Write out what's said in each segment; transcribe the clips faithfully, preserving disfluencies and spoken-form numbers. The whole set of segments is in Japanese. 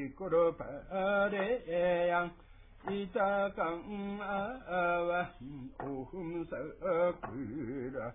이코로 바레양 이타강 아와 오흠사쿠라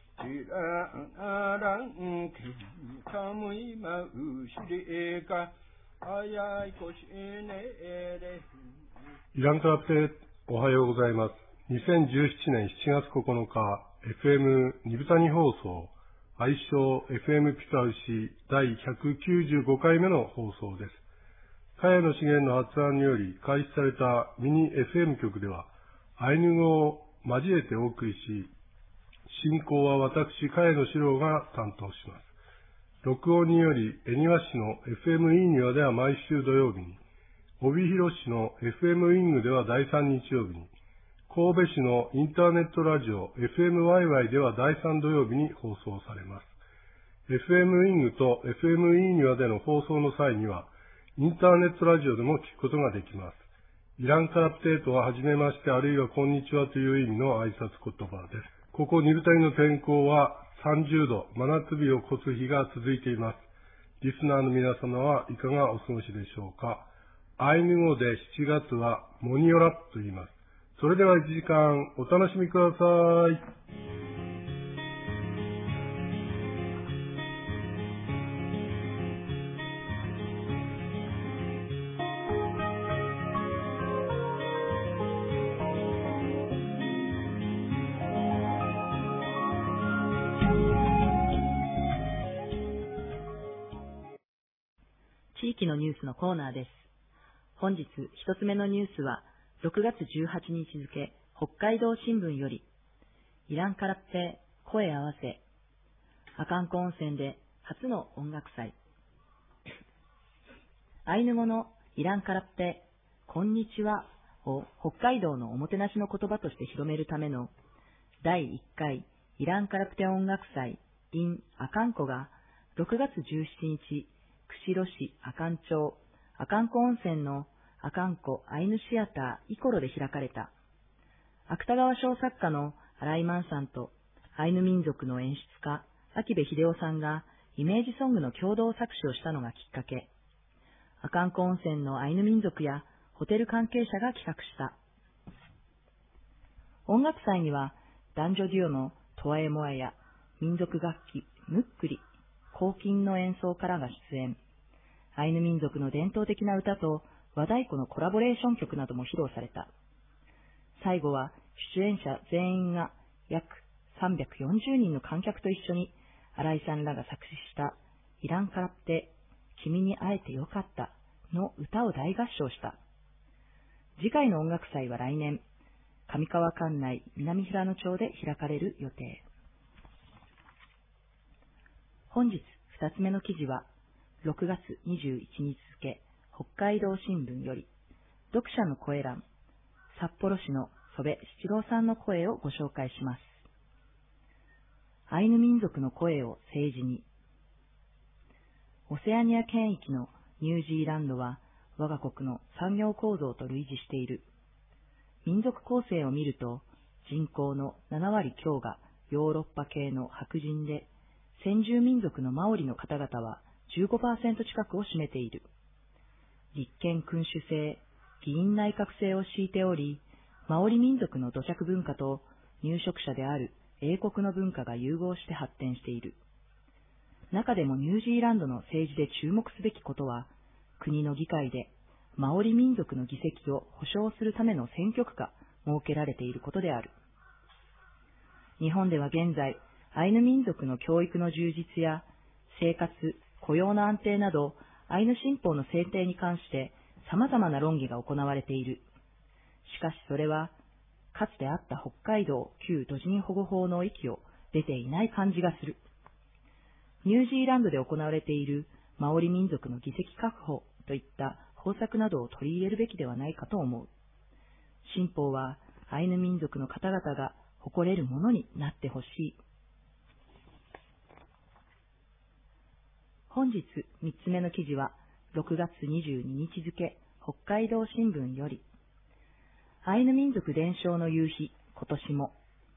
지라랑 기타무이 마우시리가 아야이 고시네레 イランカラプテおはようございます。にせんじゅうななねんしちがつここのか エフエム ニブタニ放送愛称 エフエム ピカウシだいひゃくきゅうじゅうごかいめの放送です。茅野茂の発案により開始されたミニ エフエム 局ではアイヌ語を交えてお送りし、進行は私茅野史郎が担当します。録音により恵庭市の エフエム インニワでは毎週土曜日に、帯広市の エフエム イングではだいさん日曜日に、神戸市のインターネットラジオ エフエム ワイワイではだいさん土曜日に放送されます。エフエム イングと エフエム インニワでの放送の際には、インターネットラジオでも聞くことができます。イランカラプテートははじめましてあるいはこんにちはという意味の挨拶言葉です。ここニブタニの天候はさんじゅうど、真夏日を越す日が続いています。リスナーの皆様はいかがお過ごしでしょうか。アイヌ語でしちがつはモニオラと言います。それではいちじかんお楽しみください。 地域のニュースのコーナーです。本日一つ目のニュースはろくがつじゅうはちにち付北海道新聞より、イランカラプテ声合わせ、阿寒湖温泉で初の音楽祭。アイヌ語のイランカラプテこんにちはを北海道のおもてなしの言葉として広めるためのだいいっかいイランカラプテ音楽祭 in 阿寒湖がろくがつじゅうしちにち、釧路市阿寒町阿寒湖温泉の阿寒湖アイヌシアターイコロで開かれた。芥川賞作家の新井万さんとアイヌ民族の演出家秋部秀夫さんがイメージソングの共同作詞をしたのがきっかけ。阿寒湖温泉のアイヌ民族やホテル関係者が企画した。音楽祭には男女デュオのトワエモアや民族楽器ムックリ、黄金の演奏からが出演。アイヌ民族の伝統的な歌と和太鼓のコラボレーション曲なども披露された。最後は出演者全員が約さんびゃくよんじゅうにんの観客と一緒に新井さんらが作詞したイランカラプテ君に会えてよかったの歌を大合唱した。次回の音楽祭は来年、上川管内南平野町で開かれる予定。本日二つ目の記事はろくがつにじゅういちにち付北海道新聞より、読者の声欄、札幌市の曽部七郎さんの声をご紹介します。アイヌ民族の声を政治に。オセアニア圏域のニュージーランドは我が国の産業構造と類似している。民族構成を見ると人口のななわり強がヨーロッパ系の白人で、先住民族のマオリの方々は じゅうごパーセント 近くを占めている。立憲君主制、議院内閣制を敷いており、マオリ民族の土着文化と入植者である英国の文化が融合して発展している。中でもニュージーランドの政治で注目すべきことは、国の議会でマオリ民族の議席を保障するための選挙区が設けられていることである。日本では現在、アイヌ民族の教育の充実や生活、雇用の安定など、アイヌ新法の制定に関して様々な論議が行われている。しかしそれは、かつてあった北海道旧土人保護法の域を出ていない感じがする。ニュージーランドで行われているマオリ民族の議席確保といった方策などを取り入れるべきではないかと思う。新法はアイヌ民族の方々が誇れるものになってほしい。本日みっつめの記事はろくがつにじゅうににち付北海道新聞より、アイヌ民族伝承の夕日今年も。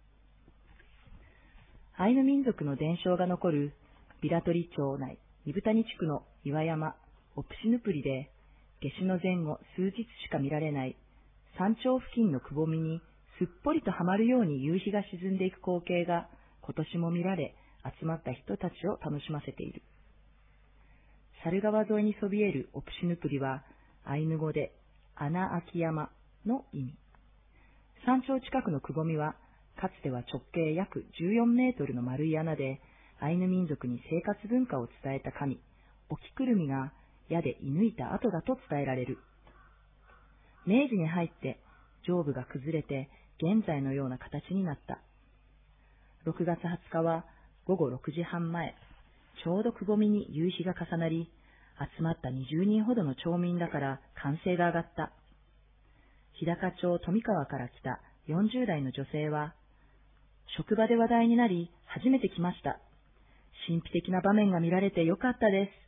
アイヌ民族の伝承が残るビラトリ町内二豚谷地区の岩山オプシヌプリで夏至の前後数日しか見られない山頂付近のくぼみにすっぽりとはまるように夕日が沈んでいく光景が今年も見られ、集まった人たちを楽しませている。猿川沿いにそびえるオプシヌプリはアイヌ語で穴あき山の意味。山頂近くのくぼみはかつては直径約じゅうよんメートルの丸い穴で、アイヌ民族に生活文化を伝えた神、オキクルミが矢で射抜いた跡だと伝えられる。明治に入って上部が崩れて現在のような形になった。ろくがつはつかはごごろくじはんまえ、ちょうどくぼみに夕日が重なり、集まったにじゅうにんほどの町民だから歓声が上がった。日高町富川から来たよんじゅうだいの女性は、職場で話題になり初めて来ました。神秘的な場面が見られてよかったです。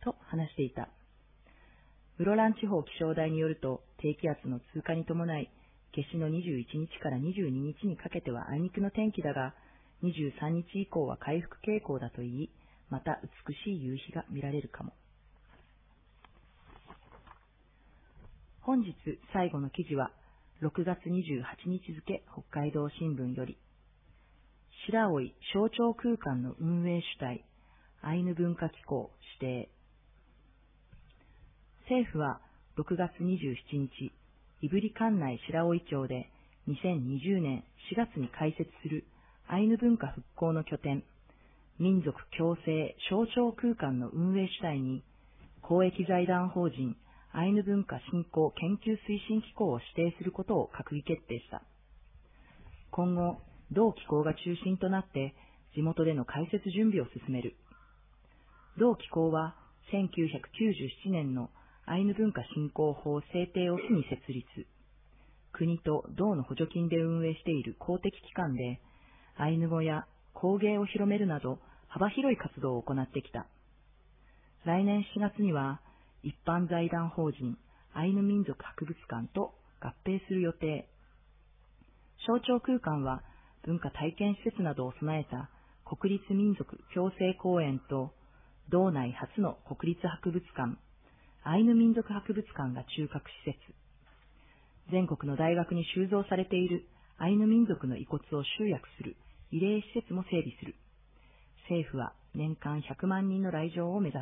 と話していた。室蘭地方気象台によると、低気圧の通過に伴い、夏至のにじゅういちにちからにじゅうににちにかけてはあいにくの天気だが、にじゅうさんにち以降は回復傾向だといい、また美しい夕日が見られるかも。本日最後の記事は、ろくがつにじゅうはちにち付北海道新聞より、白老象徴空間の運営主体、アイヌ文化機構指定。政府はろくがつにじゅうしちにち、胆振管内白老町でにせんにじゅうねんしがつに開設するアイヌ文化復興の拠点、民族共生象徴空間の運営主体に、公益財団法人アイヌ文化振興研究推進機構を指定することを閣議決定した。今後、同機構が中心となって地元での開設準備を進める。同機構はせんきゅうひゃくきゅうじゅうななねんのアイヌ文化振興法制定を機に設立。国と道の補助金で運営している公的機関で、アイヌ語や工芸を広めるなど幅広い活動を行ってきた。来年しがつには一般財団法人アイヌ民族博物館と合併する予定。象徴空間は文化体験施設などを備えた国立民族共生公園と道内初の国立博物館、アイヌ民族博物館が中核施設。全国の大学に収蔵されているアイヌ民族の遺骨を集約する慰霊施設も整備する。政府は年間ひゃくまんにんの来場を目指す。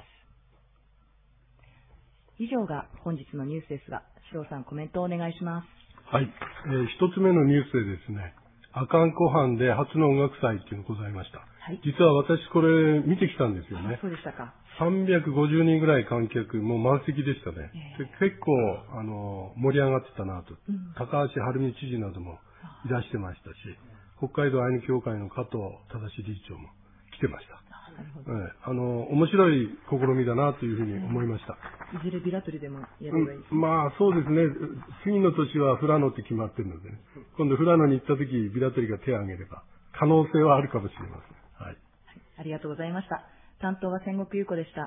以上が本日のニュースですが、塩さんコメントをお願いします。 はい、えー、一つ目のニュースでですね、阿寒湖畔で初の音楽祭っていうのがございました。はい、実は私これ見てきたんですよね。 そうでしたか。 さんびゃくごじゅうにんぐらい観客、もう満席でしたね。えー、で結構あの盛り上がってたなと、うん、高橋晴美知事などもいらしてましたし、北海道アイヌ協会の加藤正理事長も来てました。なるほど。えー、あの面白い試みだなというふうに思いました。 いずれビラトリでもやればいいですね。 うん、まあそうですね。次の年は富良野って決まってるのでね。今度富良野に行った時ビラトリが手を挙げれば可能性はあるかもしれません。はい。はい、 ありがとうございました。担当は千石優子でした。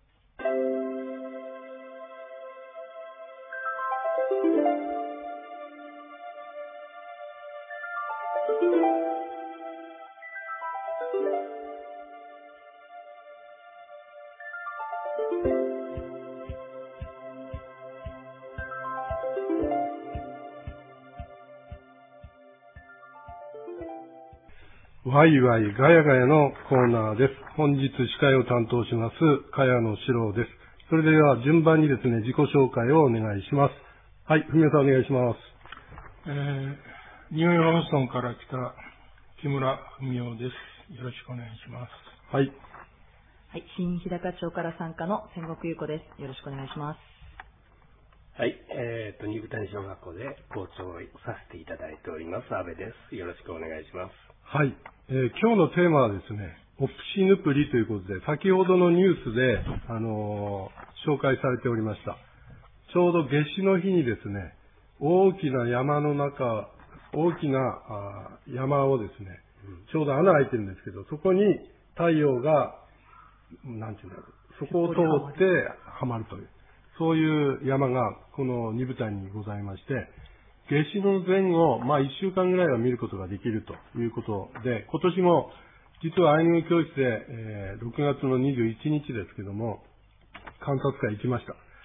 ワイワイガヤガヤのコーナーです。本日司会を担当します茅野史郎です。それでは順番にですね、自己紹介をお願いします。はい、文雄さんお願いします。 えー、ニューヨンソンから来た木村文雄です。よろしくお願いします。 はい。 はい、新日高町から参加の千石優子です。よろしくお願いします。 はい、えーと、二部谷小学校で校長をさせていただいております、安部です。よろしくお願いします。 はい、えー、今日のテーマはですね、オプシヌプリということで、先ほどのニュースで、あのー、紹介されておりました。ちょうど夏至の日にですね、大きな山の中、大きなあ山をですね、ちょうど穴開いてるんですけど、そこに太陽が、なんていうんだろう、そこを通ってはまるという、そういう山がこの二部谷にございまして、夏至の前後、まあいっしゅうかんぐらいは見ることができるということで、今年も実はアイヌ語教室で、えー、ろくがつのにじゅういちにちですけども、観察会行きました。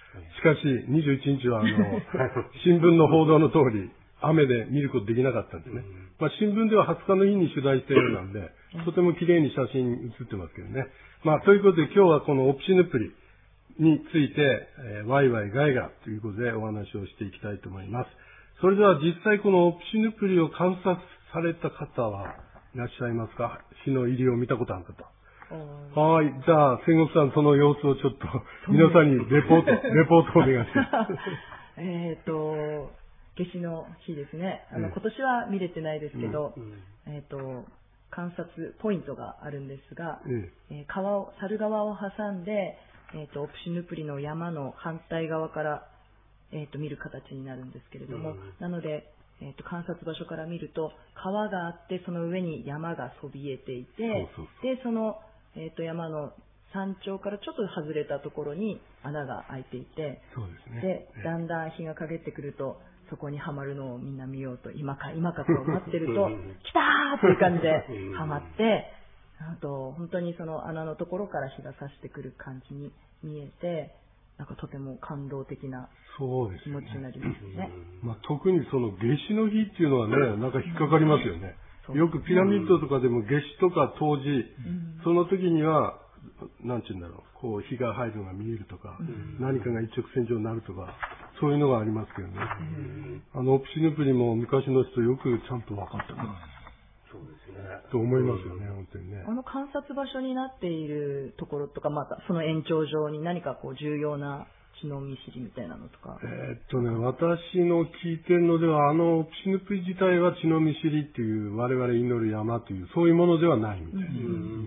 しかし、にじゅういちにちは、あの、新聞の報道の通り、雨で見ることできなかったんですね。まあ、新聞でははつかの日に取材したようなんで、とても綺麗に写真写ってますけどね。まあ、ということで今日はこのオプシヌプリについて、えー、ワイワイガイガということでお話をしていきたいと思います。それでは実際このオプシヌプリを観察された方はいらっしゃいますか？日の入りを見たことある方。はい。じゃあ、千国さん、その様子をちょっと、皆さんにレポート、レポートをお願いします。 えっと、夏至の日ですね。あの、今年は見れてないですけど、うん、えっと、観察ポイントがあるんですが、うん、えー、川を、猿川を挟んで、えっと、オプシヌプリの山の反対側から、えっと、見る形になるんですけれども、うん、なので、えっと、観察場所から見ると、川があって、その上に山がそびえていて、そうそうそうで、その、えっと、山の山頂からちょっと外れたところに穴が開いていて、 そうですね。 で、だんだん日が陰ってくると、そこにはまるのをみんな見ようと、今か今かと待ってると、来たーっていう感じではまって、あと、本当にその穴のところから日が差してくる感じに見えて、なんかとても感動的な気持ちになりますね。ねまあ、特にその夏至の日っていうのはね、なんか引っかかりますよね。よくピラミッドとかでも夏至とか冬至、うん、その時には、なんていうんだろう、こう日が入るのが見えるとか、うん、何かが一直線上になるとか、そういうのがありますけどね。うん、あの、オプシヌプリも昔の人よくちゃんと分かったな、うん、 そうですね。 と思いますよね、うん、本当にね。 あの観察場所になっているところとか、またその延長上に何かこう重要な血の見知りみたいなのとか。 えー、っとね、私の聞いてるのでは、あの、オプシヌプリ自体は血の見知りっていう、我々祈る山という、そういうものではないみたいです。うん、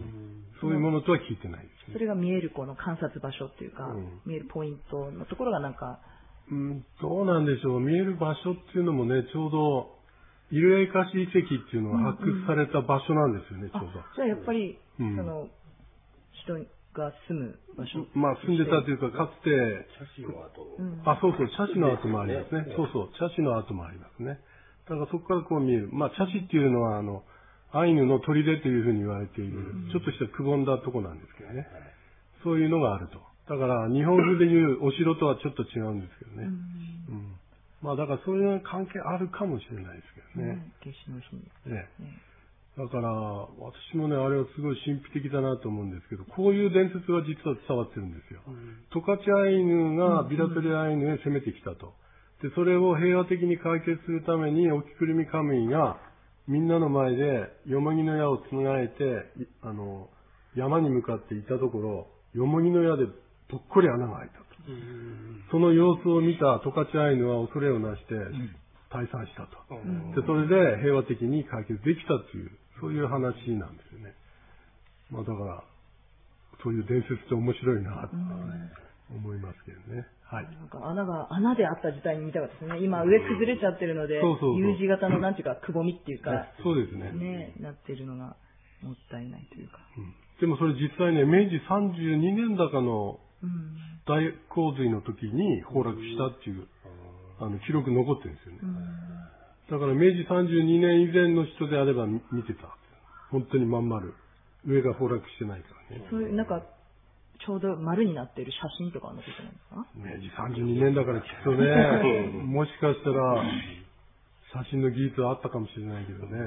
そういうものとは聞いてないですね。 それが見えるこの観察場所っていうか、うん、見えるポイントのところがなんか。 うん、どうなんでしょう。見える場所っていうのもね、ちょうど、イルエイカシ遺跡っていうのが発掘された場所なんですよね、うんうん、ちょうど。 じゃあやっぱり、うん、その、人が住む場所、 まあ住んでたというか、かつて、 茶師の跡、 うん、あ、そうそう、茶師の跡もありますね。そうそう、茶師の跡もありますね。だからそこからこう見える。まあ茶師っていうのは、あの、アイヌの砦というふうに言われている、うん、ちょっとしたくぼんだとこなんですけどね。そういうのがあると。だから日本風でいうお城とはちょっと違うんですけどね。うん、うんまあだからそういう関係あるかもしれないですけどね。 夏至の日に。 ね。だから私もね、あれはすごい神秘的だなと思うんですけど、こういう伝説が実は伝わってるんですよ。うん、トカチアイヌがビラトリアイヌへ攻めてきたと。で、それを平和的に解決するために、オキクルミカムイがみんなの前でヨモギの矢をつがえて、あの、山に向かっていたところ、ヨモギの矢でぽっこり穴が開いたと。その様子を見たトカチアイヌは恐れをなして退散したと。で、それで平和的に解決できたという、そういう話なんですよね。まあだから、そういう伝説って面白いなと思いますけどね。はい。 なんか穴が、穴であった時代に見たかったですね。今上崩れちゃってるので、そうそうそう U 字型のなんていうか、くぼみっていうか、 そうですね。 ね、なってるのがもったいないというか。 うん、でもそれ実際ね、めいじさんじゅうにねんだかの大洪水の時に崩落したっていう、あの、記録残ってるんですよね。だからめいじさんじゅうにねん以前の人であれば見てた。本当にまん丸。上が崩落してないからね。 そういう、なんか、ちょうど丸になっている写真とか載ってるんですか？ めいじさんじゅうにねんだからきっとね、もしかしたら、写真の技術はあったかもしれないけどね。うん、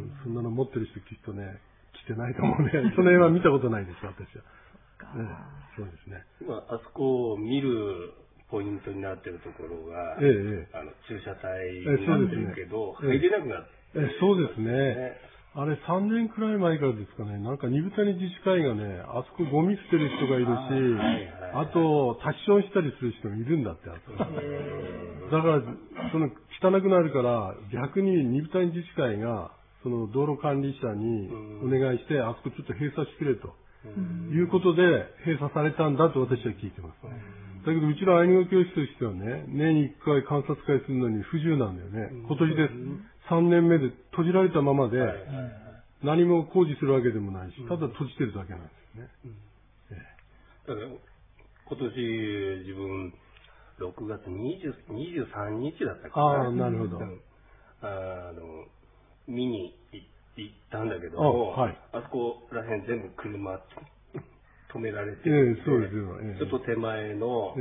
そんなの持ってる人きっとね、来てないと思うね。その辺は見たことないです、私は。ね、そうですね。 今、あそこを見るポイントになっているところが、ええ、あの駐車帯になってるけど、ええ、入れなくなって、 ええ、そうですね。あれさんねんくらい前からですかね、なんか二部谷自治会がね、あそこゴミ捨てる人がいるし、あ, あと、タッションしたりする人もいるんだって、あそこ。だから、その汚くなるから、逆に二部谷自治会が、その道路管理者にお願いして、あそこちょっと閉鎖してくれと。いうことで閉鎖されたんだと私は聞いてます。だけどうちのアイヌ語教室としてはね、年にいっかい観察会するのに不自由なんだよね。今年でさんねんめで閉じられたままで何も工事するわけでもないし、ただ閉じてるだけなんですね。 ええ、だから今年自分ろくがつにじゅうさんにちだったかな。 ああ、なるほど。 あの見に行って行ったんだけど、 あ、はい、 あそこら辺全部車止められてるんで、えー、そうですよ、 えー、ちょっと手前の、え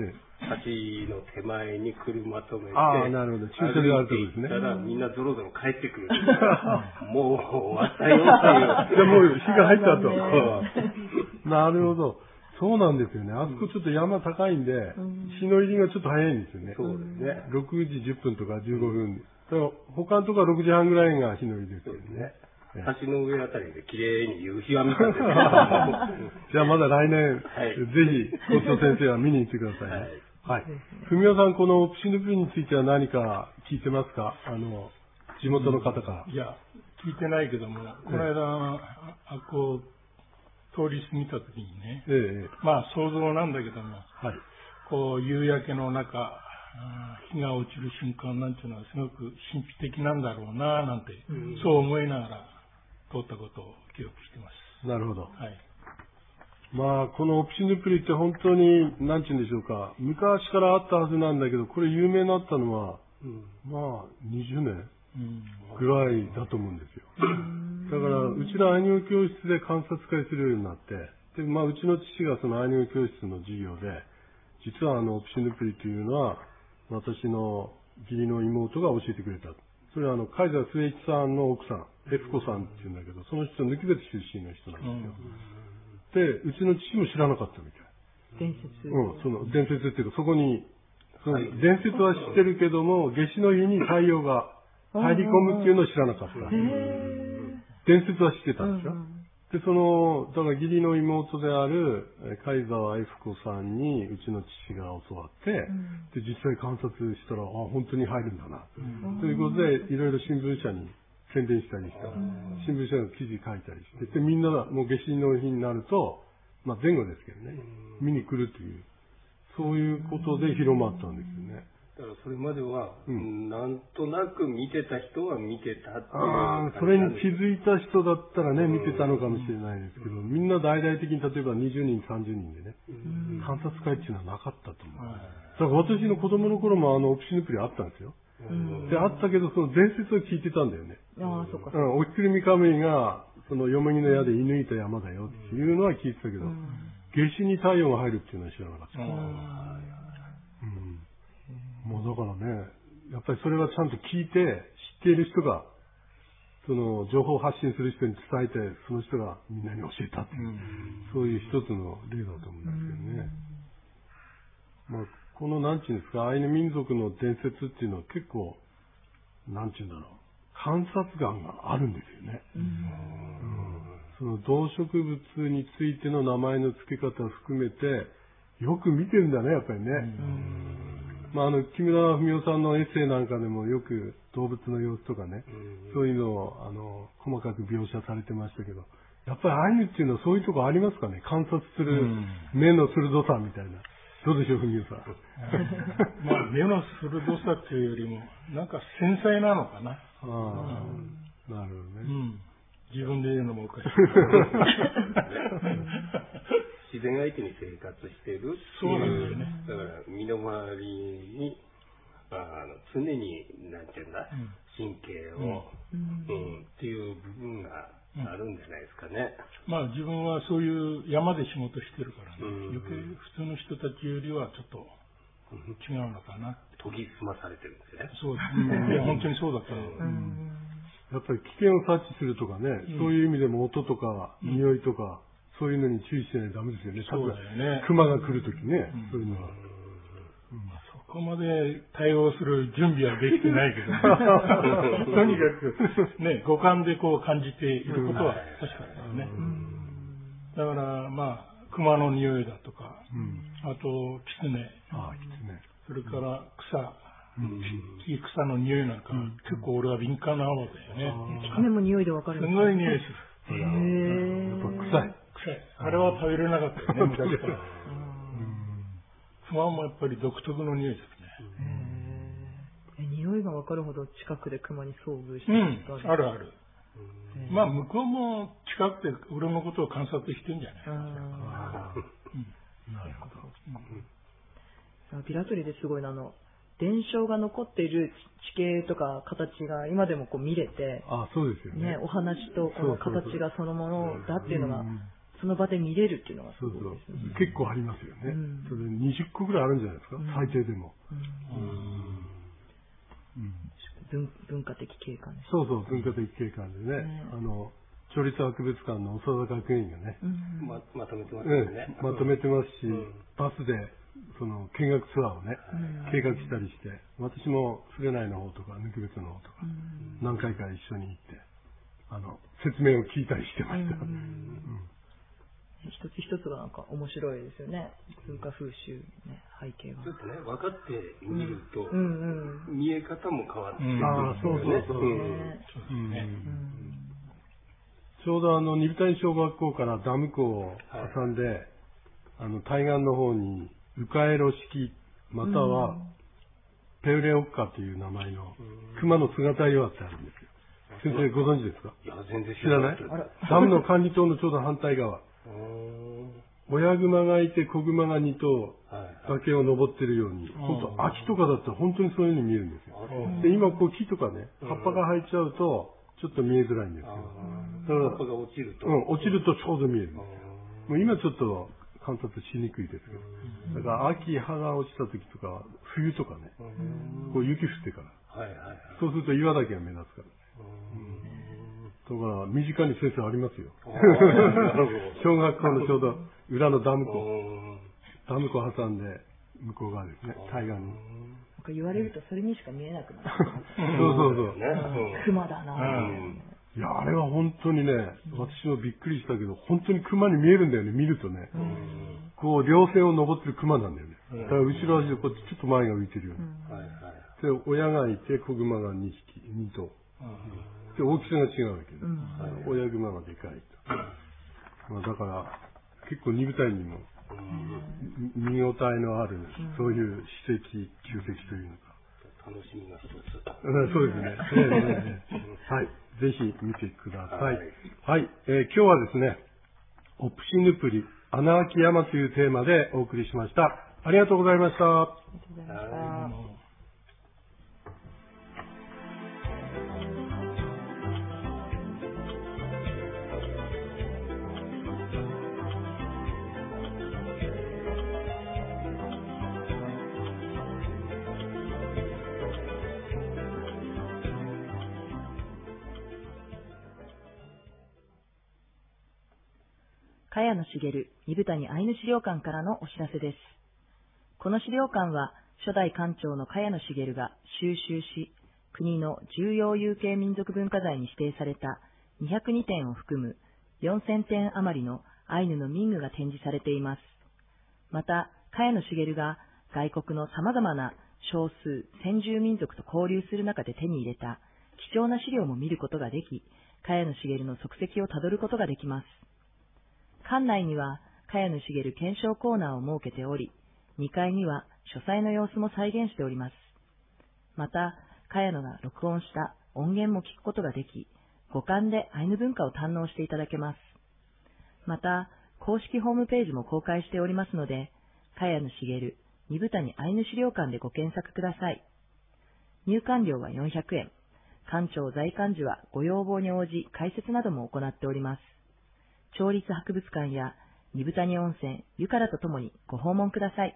橋の手前に車止めて、 ああ、なるほど。駐車場あるとこですね。 たらみんなぞろぞろ帰ってくる。もう終わったよっていう。 じゃあもう日が入ったと。なるほど。そうなんですよね。あそこちょっと山高いんで、日の入りがちょっと早いんですよね。 そうですね。 ろくじじゅっぷんとかじゅうごふん。だから他のとこはろくじはんぐらいが日の入りですよね。 橋の上あたりで綺麗に夕日は見たんですじゃあまだ来年、 はい、 ぜひ、校長先生は見に行ってくださいね。はい。はい。ふみおさん、このオプシングプリについては何か聞いてますか？あの、地元の方から。 うん、いや、聞いてないけども、この間、ああこう、通り過ぎた時にね、ええ、まあ想像なんだけども、はい、こう、夕焼けの中、日が落ちる瞬間なんていうのはすごく神秘的なんだろうな、なんて、うん、そう思いながら通ったことを記憶してます。 なるほど。 はい。 まあ、このオプシングプリって本当に、なんていうんでしょうか、昔からあったはずなんだけど、これ有名になったのは、うん、まあ、にじゅうねんぐらいだと思うんですよ。だから、うちのアイヌ語教室で観察会するようになって、で、まあ、うちの父がそのアイヌ語教室の授業で、実はあの、オプシングプリというのは、私の義理の妹が教えてくれた。それはあの、カイザー・スエイチさんの奥さん、エフコさんっていうんだけど、その人、抜き別出身の人なんですよ。で、うちの父も知らなかったみたい。 伝説。 うん、その、伝説っていうか、そこに、その伝説は知ってるけども、夏至の日に太陽が入り込むっていうのを知らなかった。伝説は知ってたんですよ。で、その、だから義理の妹である、貝沢エフコさんに、うちの父が教わって、で、実際観察したら、あ、本当に入るんだな。ということで、いろいろ新聞社に宣伝したりした。新聞社の記事書いたりして、で、みんながもう夏至の日になると、まあ前後ですけどね、見に来るという、そういうことで広まったんですよね。 だからそれまでは、うん、なんとなく見てた人は見てたっていう。 ああ、それに気づいた人だったらね、見てたのかもしれないですけど、みんな大々的に例えばにじゅうにん、さんじゅうにんでね、観察会っていうのはなかったと思う。だから私の子供の頃もあのオプシヌプリあったんですよ。で、あったけど、その伝説を聞いてたんだよね。 ああ、そっか。 うん、おきくるみカムイが、そのよもぎの矢で射抜いた山だよっていうのは聞いてたけど、夏至に太陽が入るっていうのは知らなかった。もうだからね、やっぱりそれはちゃんと聞いて、知っている人が、その情報発信する人に伝えて、その人がみんなに教えたっていう、うん、そういう一つの例だと思うんですけどね。うん、まあ、このなんていうんですか、アイヌ民族の伝説っていうのは結構、なんていうんだろう、観察眼があるんですよね。うんうん、その動植物についての名前の付け方を含めて、よく見てるんだね、やっぱりね。うんまあ、あの、木村文夫さんのエッセイなんかでもよく動物の様子とかね、うん、そういうのを、あの、細かく描写されてましたけど、やっぱりアイヌっていうのはそういうとこありますかね？観察する目の鋭さみたいな。どうでしょう、文夫さん。 まあ、目の鋭さっていうよりも、なんか繊細なのかな。ああ、 うん、なるほどね。 うん。自分で言うのもおかしい。 自然相手に生活している。 そうなんですよね。 だから身の回りに、まあ、あの常になんていうんだ、うん、神経を、うんうん、っていう部分があるんじゃないですかね。 うん、まあ自分はそういう山で仕事してるからね、うん、余計普通の人たちよりはちょっと違うのかな。 研ぎ澄まされてるんですね。 そうですね。いや本当にそうだった。うんやっぱり危険を察知するとかね、うん、そういう意味でも音とか匂いとか、そういうのに注意しないとダメですよね。 そうだよね。 熊が来るときね、うん、そういうのは、 うんまあ。そこまで対応する準備はできてないけど、ね、とにかく、ね、五感でこう感じていることは確かだよね。うん、だから、まあ、熊の匂いだとか、うん、あと、キツネ、 ああキツネそれから草、うん、木草の匂いなんか、うん、結構俺は敏感な方だよね。 キツネも匂いでわかるんですか？ すごい匂いする。 へー。 やっぱ臭い。 あれは食べれなかったよね、昔から。熊もやっぱり独特の匂いですね。え、匂いがわかるほど近くで熊に遭遇してるんですか？ うん、あるある。まあ向こうも近くで俺のことを観察してんじゃないですか。 なるほど。ビラトリですごいな、あの、伝承が残っている地形とか形が今でもこう見れて、 あ、そうですよね。 ね、お話とこの形がそのものだっていうのが、 その場で見れるっていうのがすごいですね。 そうそう。結構ありますよね。うん、それにじゅっこぐらいあるんじゃないですか、うん、最低でも。 文化的景観です。 そうそう、文化的景観でね。ねあの町立博物館の長田学園がね、 うんま、まとめてますよね。 まとめてますし、うん、バスでその見学ツアーをね、うん、計画したりして、私も菅内の方とか抜別の方とか、うん、何回か一緒に行って、あの説明を聞いたりしてました。うんうん、 一つ一つがなんか面白いですよね。文化風習、ね、背景が。 ちょっとね、分かってみると、 うんうんうん、 見え方も変わってくる、ね。 ああ、そうそうそう。ちょうどあの、二部谷小学校からダム湖を挟んで、はい、あの、対岸の方に、ウカエロ式、または、ペウレオッカという名前の、熊の姿岩ってあるんですよ。先生ご存知ですか？ いや、全然知らない。ダムの管理棟のちょうど反対側。親熊がいて子熊がに頭、崖を登ってるように、本当秋とかだったら本当にそういう風に見えるんですよ。で、今こう木とかね、葉っぱが生えちゃうと、ちょっと見えづらいんですよ。 葉っぱが落ちると。 うん、落ちるとちょうど見えるんですよ。もう今ちょっと観察しにくいですけど。だから秋葉が落ちた時とか、冬とかね、こう雪降ってから。そうすると岩だけが目立つからね。だから身近に先生ありますよ。小学校のちょうど裏のダム湖、ダム湖を挟んで向こう側ですね、対岸に。 言われるとそれにしか見えなくなる。 そうそうそう。 熊だな、 うん。いや、あれは本当にね、私もびっくりしたけど、本当に熊に見えるんだよね、見るとね。うん、こう、稜線を登ってる熊なんだよね。だから後ろ足でこっちちょっと前が浮いてるように。うん、で、親がいて、子熊がにひき、に頭。で、大きさが違うわけです。うん、親熊がでかいと。まあ、だから、結構二部隊にも、見応えのある、そういう史跡、旧跡というのか。 楽しみが一つ。 そうですね。はい。ぜひ見てください。はい。はい、えー、今日はですね、オプシヌプリ、穴あき山というテーマでお送りしました。ありがとうございました。ありがとうございました。 茅野茂二部谷アイヌ資料館からのお知らせです。この資料館は初代館長の茅野茂が収集し、国の重要有形民族文化財に指定されたにひゃくにてんを含むよんせんてん余りのアイヌの民具が展示されています。また、茅野茂が外国の様々な少数先住民族と交流する中で手に入れた貴重な資料も見ることができ、茅野茂の足跡をたどることができます。館内には、茅野茂検証コーナーを設けており、にかいには書斎の様子も再現しております。また、茅野が録音した音源も聞くことができ、五感でアイヌ文化を堪能していただけます。また、公式ホームページも公開しておりますので、茅野茂二部谷アイヌ資料館でご検索ください。入館料はよんひゃくえん。館長在館時はご要望に応じ解説なども行っております。町立博物館や二部谷温泉、湯からとともにご訪問ください。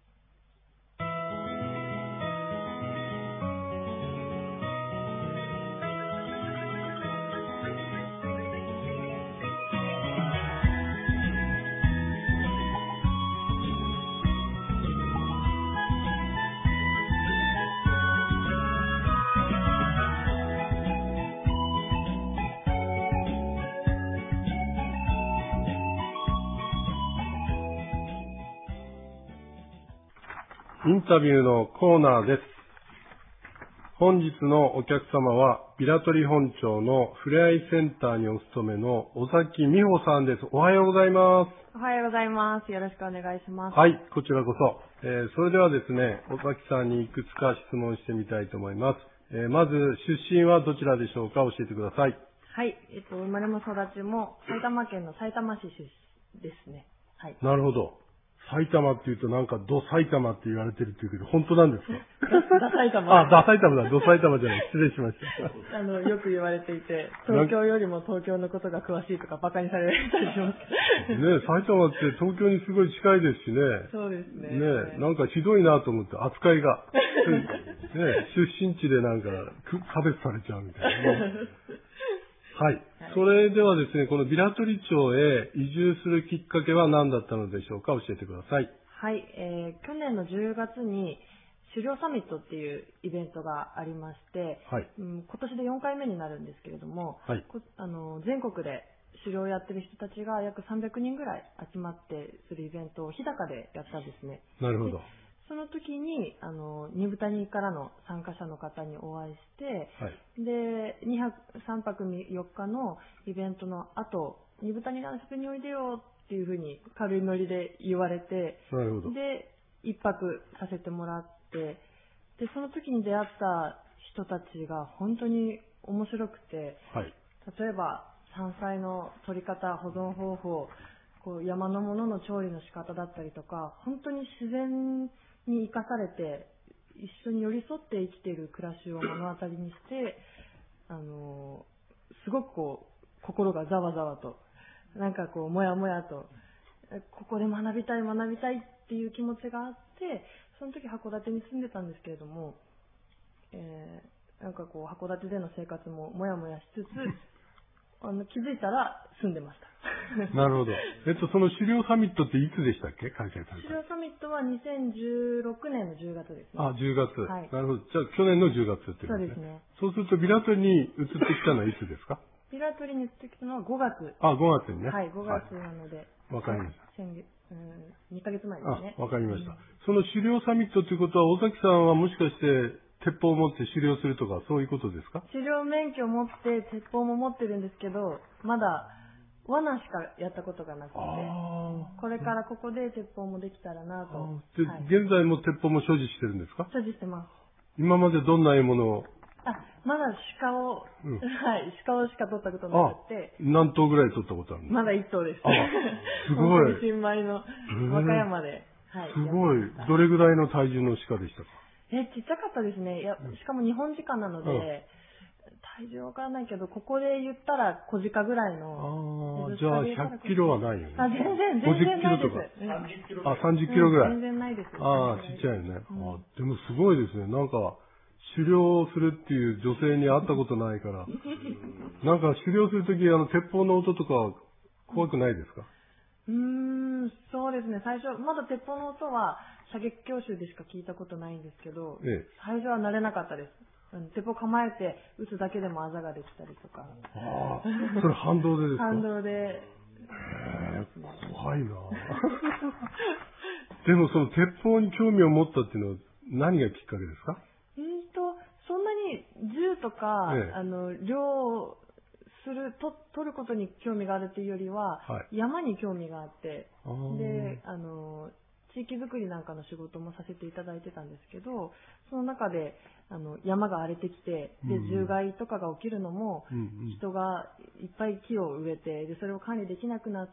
インタビューのコーナーです。本日のお客様は、平取本町のふれあいセンターにお勤めの尾崎美穂さんです。おはようございます。 おはようございます。よろしくお願いします。 はい、こちらこそ。えー、それではですね、尾崎さんにいくつか質問してみたいと思います。えー、まず、出身はどちらでしょうか？教えてください。 はい、えっと、生まれも育ちも埼玉県のさいたま市出身ですね。はい。 なるほど。埼玉って言うとなんか、ど埼玉って言われてるって言うけど、本当なんですか？ ダ埼玉。 あ、ダ埼玉だ。ド埼玉じゃない。失礼しました。あの、よく言われていて、東京よりも東京のことが詳しいとか馬鹿にされたりしますけど。 ね、埼玉って東京にすごい近いですしね。 そうですね。 ね、なんかひどいなと思って、扱いが。ね、出身地でなんか、差別されちゃうみたいな、ね。はい。それではですね、このビラトリ町へ移住するきっかけは何だったのでしょうか。教えてください。 はい。えー、去年のじゅうがつに、狩猟サミットっていうイベントがありまして、はいうん、今年でよんかいめになるんですけれども、はい、あの全国で狩猟をやってる人たちが約さんびゃくにんぐらい集まってするイベントを日高でやったんですね。 なるほど。 その時にあの二豚にからの参加者の方にお会いして、はい、でにはくさんぱくよっかのイベントの後、二豚に遊びにおいでよっていうふうに軽いノリで言われて、 なるほど。 で一泊させてもらって、でその時に出会った人たちが本当に面白くて、はい、例えば山菜の取り方、保存方法、こう山のものの調理の仕方だったりとか、本当に自然に生かされて一緒に寄り添って生きている暮らしを目の当たりにして、あのすごくこう心がざわざわと、なんかこうもやもやと、ここで学びたい学びたいっていう気持ちがあって、その時函館に住んでたんですけれども、えー、なんかこう函館での生活ももやもやしつつ、あの気づいたら住んでました。 なるほど。えっとその狩猟サミットっていつでしたっけ、開催された？ 狩猟サミットはにせんじゅうろくねんのじゅうがつですね。 あ、じゅうがつ。はい、なるほど。じゃあ去年のじゅうがつってことですね。 そうですね。 そうするとビラトリに移ってきたのはいつですか？ ビラトリに移ってきたのはごがつ。 あ、ごがつにね。 はい、ごがつなので。 わ、はい、かりました。 先月、うん、にかげつまえですね。 あ、わかりました。うん、その狩猟サミットということは、尾崎さんはもしかして鉄砲を持って狩猟するとかそういうことですか？ 狩猟免許を持って鉄砲も持ってるんですけど、まだ罠しかやったことがなくて、これからここで鉄砲もできたらなと。 で、はい、現在も鉄砲も所持してるんですか？ 所持してます。 今までどんな獲物を？ あ、まだ鹿を、うん、はい、鹿をしか取ったことなくて。 何頭ぐらい取ったことあるんですか？ まだ一頭です。 すごい。 新米の和歌山で。はい、 すごい。どれぐらいの体重の鹿でしたか？ え、ちっちゃかったですね。いや、しかも日本鹿なので、うん、体重わからないけど、ここで言ったら小鹿ぐらいの。 ああ、じゃあひゃっキロはないよね。 あ、全然、全然ないです。 さんじゅっキロとか。あ、さんじゅっキロぐらい。 全然ないです。 ああ、ちっちゃいね。うん、あ、でもすごいですね。なんか、狩猟するっていう女性に会ったことないから、なんか狩猟するとき、あの、鉄砲の音とか怖くないですか？ うーん、そうですね。最初、まだ鉄砲の音は射撃教習でしか聞いたことないんですけど、ええ、最初は慣れなかったです。鉄砲構えて撃つだけでもあざができたりとか。 ああ、それ反動でですか？ 反動で。 へえ、怖いなでもその鉄砲に興味を持ったっていうのは何がきっかけですか？ うんと、そんなに銃とか、ええ、あの、猟する、と、取ることに興味があるっていうよりは、はい、山に興味があって、で、あの、地域づくりなんかの仕事もさせていただいてたんですけど、その中で、あの、山が荒れてきて、で、獣害とかが起きるのも、うんうん、人がいっぱい木を植えて、で、それを管理できなくなって、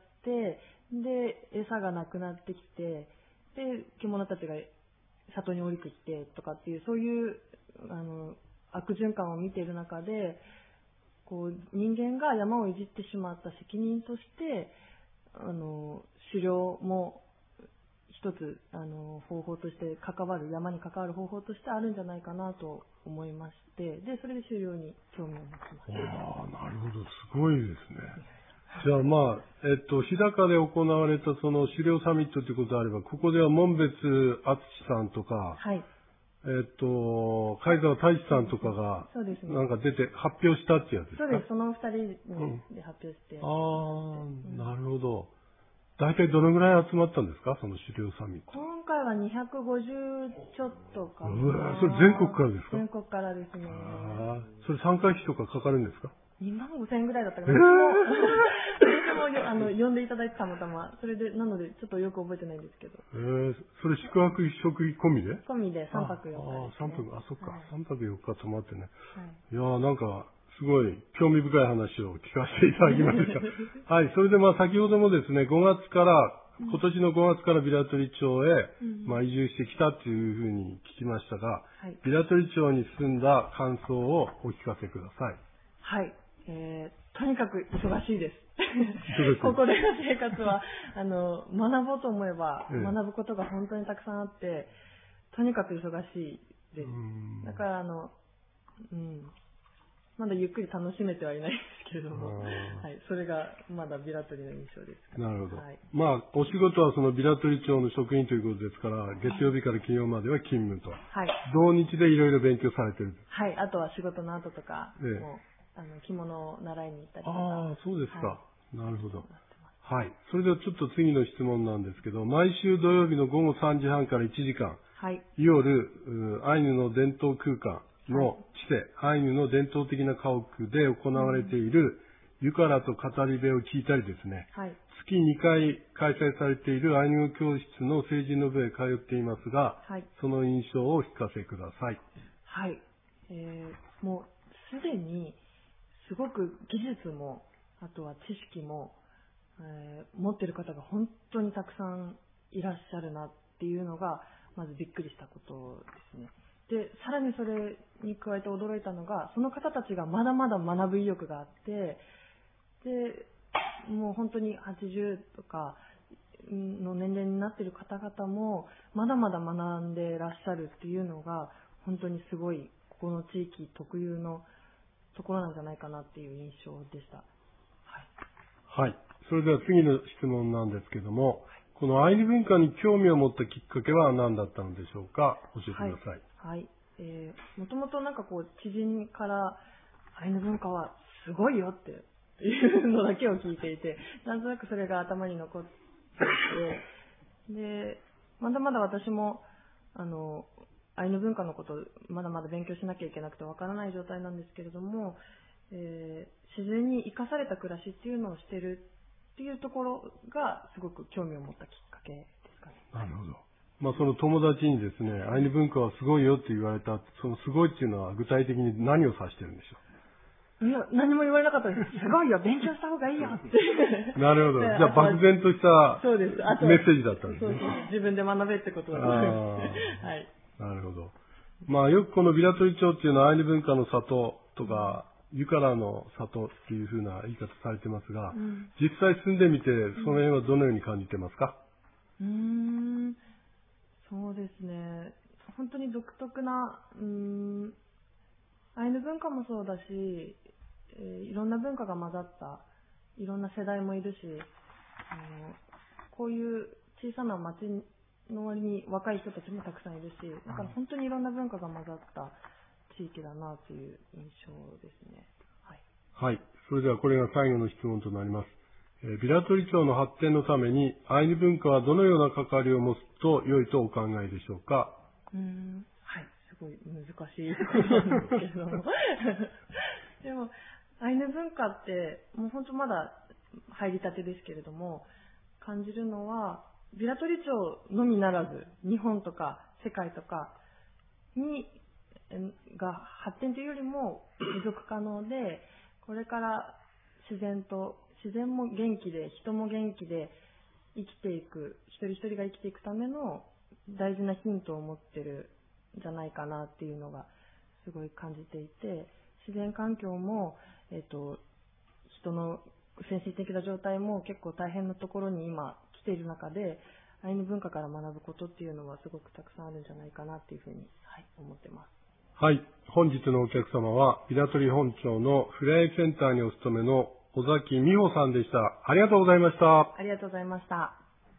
で、餌がなくなってきて、で、獣たちが里に降りてきてとかっていう、そういう、あの、悪循環を見ている中で、こう、人間が山をいじってしまった責任として、あの、狩猟も一つ、あの、方法として関わる、山に関わる方法としてあるんじゃないかなと思いまして、で、それで狩猟に興味を持ちました。 ああ、なるほど、すごいですね。じゃあまあ、えっと、日高で行われたその狩猟サミットということであれば、ここでは門別敦さんとか、はい。えっと、貝沢太一さんとかが、そうですね。なんか出て、発表したってやつですか？ そうです、その二人で発表して。 うん、ああ、なるほど。大体どのぐらい集まったんですか、その狩猟サミット？ 今回はにひゃくごじゅうちょっとか。 うわ、それ全国からですか？ 全国からですね。 ああ、それ参加費とかかかるんですか？ にまんごせんえんぐらいだったかな。えー、私もあの呼んでいただいてたまたま。それで、なのでちょっとよく覚えてないんですけど。 えー、それ宿泊費、食費込みで？ 込みでさんぱくよっか、ね。 ああ、さんぱく、あ、そっか。はい、さんぱくよっか泊まってね。はい、いやーなんか、すごい興味深い話を聞かせていただきました。はい、それでまあ先ほどもですね、ごがつからうん、今年のごがつから平取町へ、うん、まあ、移住してきたというふうに聞きましたが、はい、平取町に住んだ感想をお聞かせください。 はい。えー、とにかく忙しいです。ここでの生活は、あの、学ぼうと思えば、ええ、学ぶことが本当にたくさんあって、とにかく忙しいです。だから、あの、うん、まだゆっくり楽しめてはいないですけれども、はい、それがまだビラ取りの印象です。 なるほど。はい、まあ、お仕事はそのビラ取町の職員ということですから、月曜日から金曜までは勤務と。はい。同日でいろいろ勉強されてる。 はい。あとは仕事の後とか、ええ、もうあの着物を習いに行ったりとか。 ああ、そうですか。はい、なるほど。はい。それではちょっと次の質問なんですけど、毎週土曜日のごごさんじはんからいちじかん、はい、夜、アイヌの伝統空間の地で、はい、アイヌの伝統的な家屋で行われている、ユカラと語り部を聞いたりですね、はい、月にかい開催されているアイヌ語教室の成人の部へ通っていますが、はい、その印象をお聞かせください。 はい。えー、もうすでにすごく技術も、あとは知識も、えー、持っている方が本当にたくさんいらっしゃるなっていうのが、まずびっくりしたことですね。で、さらにそれに加えて驚いたのが、その方たちがまだまだ学ぶ意欲があって、で、もう本当にはちじゅうとかの年齢になっている方々も、まだまだ学んでいらっしゃるっていうのが、本当にすごい、ここの地域特有のところなんじゃないかなっていう印象でした。はい。 はい。それでは次の質問なんですけども、このアイヌ文化に興味を持ったきっかけは何だったのでしょうか。教えてください。 はい。はい、えー、もともとなんかこう、知人からアイヌ文化はすごいよっていうのだけを聞いていて、なんとなくそれが頭に残っていて、で、まだまだ私も、あの、アイヌ文化のことまだまだ勉強しなきゃいけなくてわからない状態なんですけれども、えー、自然に生かされた暮らしっていうのをしてるっていうところがすごく興味を持ったきっかけですかね。 なるほど。まあその友達にですね、アイヌ文化はすごいよって言われた、そのすごいっていうのは具体的に何を指してるんでしょう。いや、何も言われなかったです。すごいよ、勉強した方がいいよって。 なるほど。じゃあ漠然としたメッセージだったんですね。 そうそう。自分で学べってことだと思います。はい。 なるほど。まあよくこのビラトリ町っていうのはアイヌ文化の里とか、ユカラの里っていうふうな言い方されてますが、うん、実際住んでみて、その辺はどのように感じてますか？ うーん、そうですね。本当に独特な、うーん、アイヌ文化もそうだし、えー、いろんな文化が混ざった、いろんな世代もいるし、あのこういう小さな町の割に若い人たちもたくさんいるし、だから本当にいろんな文化が混ざった地域だなという印象ですね。はい。 はい。それではこれが最後の質問となります。えー、ビラトリ町の発展のためにアイヌ文化はどのような関わりを持つと良いとお考えでしょうか？ うーん。はい。すごい難しいことなんですけども。でも、アイヌ文化ってもう本当まだ入りたてですけれども、感じるのは、ビラトリ町のみならず、日本とか世界とかに、が発展というよりも持続可能で、これから自然と、自然も元気で、人も元気で生きていく、一人一人が生きていくための大事なヒントを持ってるんじゃないかなっていうのがすごい感じていて、自然環境も、えっと、人の先進的な状態も結構大変なところに今来ている中で、アイヌ文化から学ぶことっていうのはすごくたくさんあるんじゃないかなっていうふうに、はい、思ってます。 はい。本日のお客様は、ビラトリ本町のふれあいセンターにお勤めの尾崎美穂さんでした。ありがとうございました。 ありがとうございました。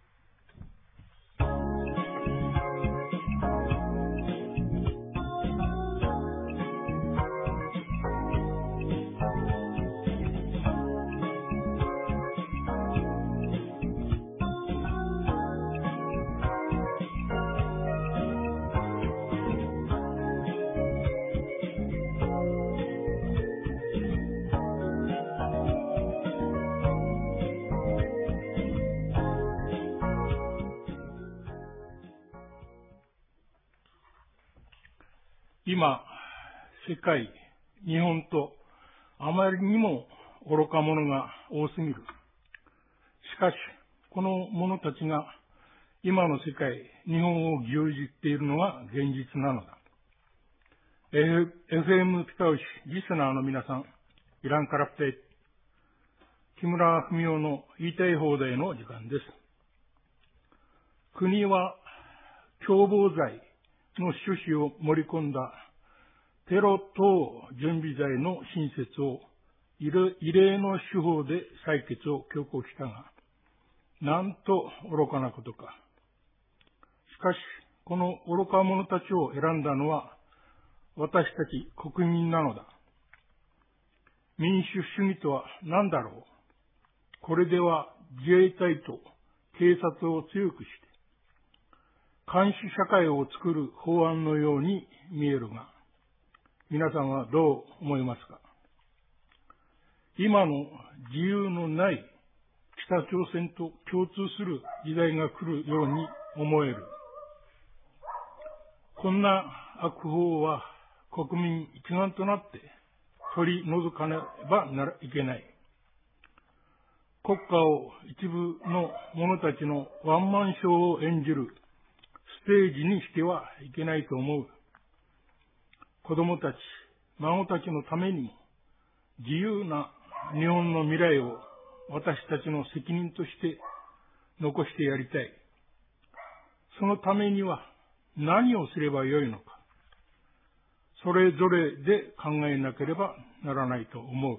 今、世界、日本とあまりにも愚か者が多すぎる。しかし、 この者たちが今の世界、日本を牛耳っているのが現実なのだ。エフエム ピカウシリスナーの皆さん、イランカラプテ木村文夫の言いたい放題の時間です。国は共謀罪の趣旨を盛り込んだテロ等準備罪の新設を異例の手法で採決を強行したが、なんと愚かなことか。しかし、この愚か者たちを選んだのは私たち国民なのだ。民主主義とは何だろう。これでは自衛隊と警察を強くして、監視社会を作る法案のように見えるが、皆さんはどう思いますか。今の自由のない北朝鮮と共通する時代が来るように思える。こんな悪法は国民一丸となって取り除かねばならいけない。国家を一部の者たちのワンマンショーを演じるステージにしてはいけないと思う。子供たち、孫たちのためにも自由な日本の未来を私たちの責任として残してやりたい。そのためには何をすればよいのか。それぞれで考えなければならないと思う。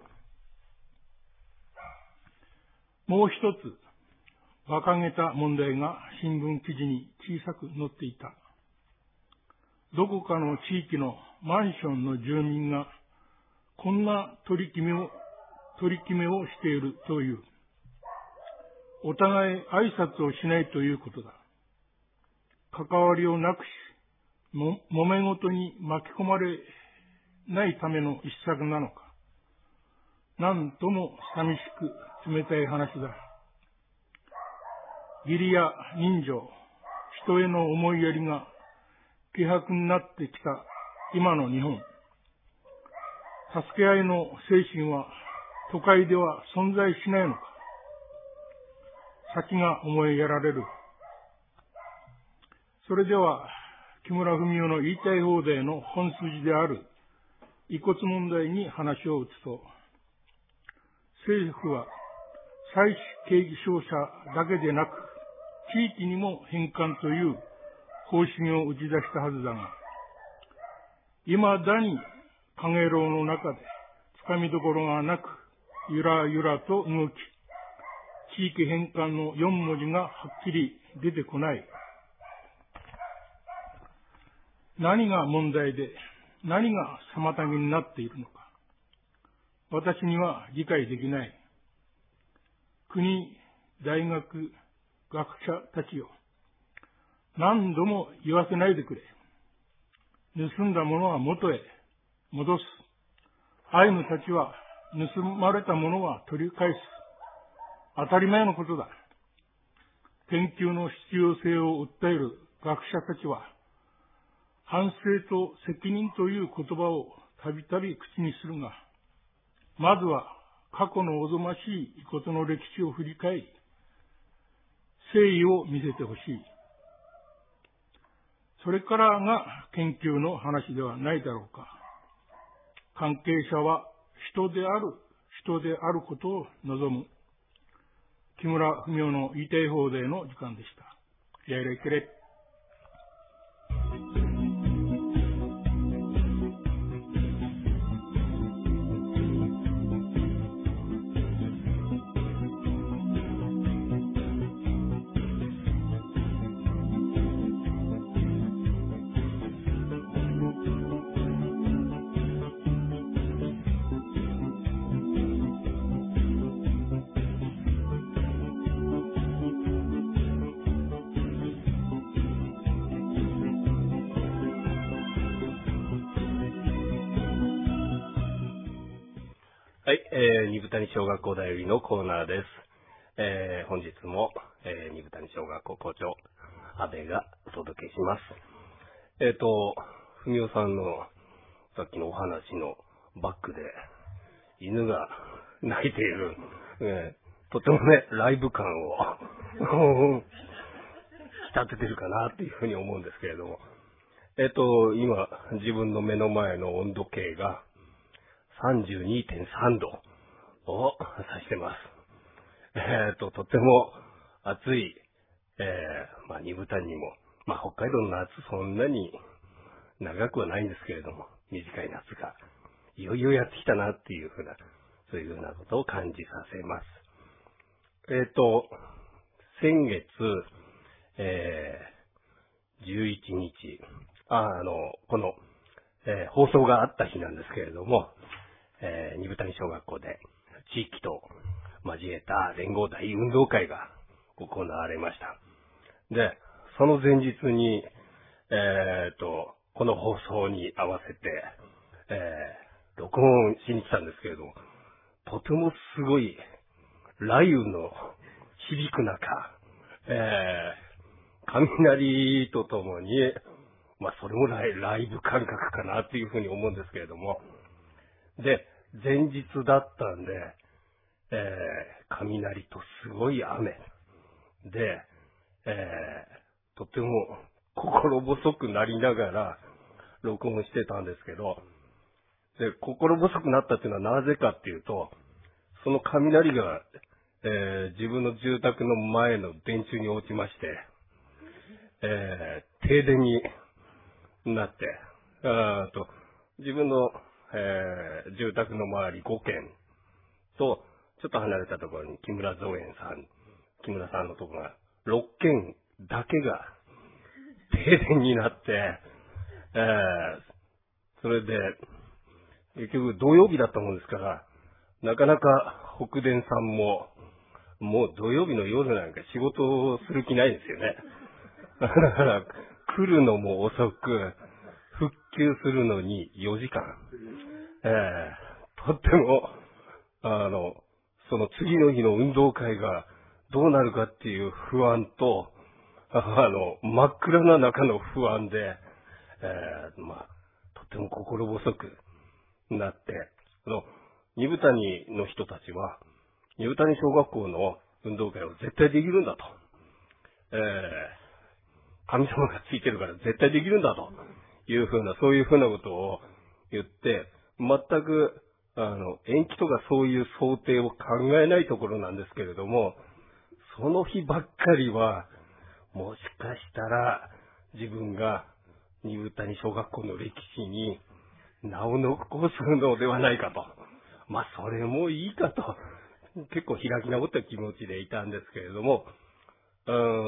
もう一つ、馬鹿げた問題が新聞記事に小さく載っていた。どこかの地域のマンションの住民がこんな取り決めを、取り決めをしているという。お互い挨拶をしないということだ。関わりをなくし、も、揉め事に巻き込まれないための一策なのか。なんとも寂しく冷たい話だ。義理や人情、人への思いやりが希薄になってきた今の日本。助け合いの精神は都会では存在しないのか。先が思いやられる。それでは、木村文夫の言いたい放題の本筋である遺骨問題に話を移そう。政府は祭祀警備商社だけでなく、地域にも返還という方針を打ち出したはずだが、未だにかげろうの中でつかみどころがなく、ゆらゆらと動き、地域返還のよん文字がはっきり出てこない。何が問題で、何が妨げになっているのか、私には理解できない。国、大学、学者たちよ、何度も言わせないでくれ。盗んだものは元へ戻す。アイヌたちは盗まれたものは取り返す。当たり前のことだ。研究の必要性を訴える学者たちは、反省と責任という言葉をたびたび口にするが、まずは過去のおぞましい遺骨の歴史を振り返り、誠意を見せてほしい。それからが研究の話ではないだろうか。関係者は人である、人であることを望む。木村文夫の言いたい放題の時間でした。やいらいけれ。 はい、えー、二部谷小学校だよりのコーナーです。えー、本日も、えー、二部谷小学校校長、安倍がお届けします。えっ、ー、と、文夫さんのさっきのお話のバックで、犬が鳴いている、えー、とてもね、ライブ感を立ててるかなっていうふうに思うんですけれども。えっと、今、自分の目の前の温度計が さんじゅうにてんさんどを指してます。えっと、とても暑い、えー、まあ、二部谷にも、まあ、北海道の夏そんなに長くはないんですけれども、短い夏がいよいよやってきたなっていうふうな、そういうふうなことを感じさせます。えっと、先月、えー、じゅういちにち、あ、あの、この、えー、放送があった日なんですけれども、えー、二部谷小学校で地域と交えた連合大運動会が行われました。で、その前日に、えー、と、この放送に合わせて、えー、録音しに来たんですけれども、とてもすごい雷雨の響く中、えー、雷とともに、まあ、それもライライブ感覚かなっていうふうに思うんですけれども、で、前日だったんで、えー、雷とすごい雨で、えー、とても心細くなりながら録音してたんですけど、で、心細くなったっていうのはなぜかっていうと、その雷が、えー、自分の住宅の前の電柱に落ちまして、えー、停電になって、あと自分の、えー、住宅の周りごけんと、ちょっと離れたところに木村造園さん、木村さんのところがろっけんだけが停電になって、えー、それで、結局土曜日だったもんですから、なかなか北電さんも、もう土曜日の夜なんか仕事をする気ないですよね。だから来るのも遅く、復旧するのによじかん。えー、とっても、あの、その次の日の運動会がどうなるかっていう不安と、あの、真っ暗な中の不安で、えー、まあ、とっても心細くなって、あの、二部谷の人たちは、二部谷小学校の運動会を絶対できるんだと。えー、神様がついてるから絶対できるんだというふうな、そういうふうなことを言って、全く、あの、延期とかそういう想定を考えないところなんですけれども、その日ばっかりは、もしかしたら自分が二部谷小学校の歴史に名を残すのではないかと。まあ、それもいいかと。結構開き直った気持ちでいたんですけれども、うん、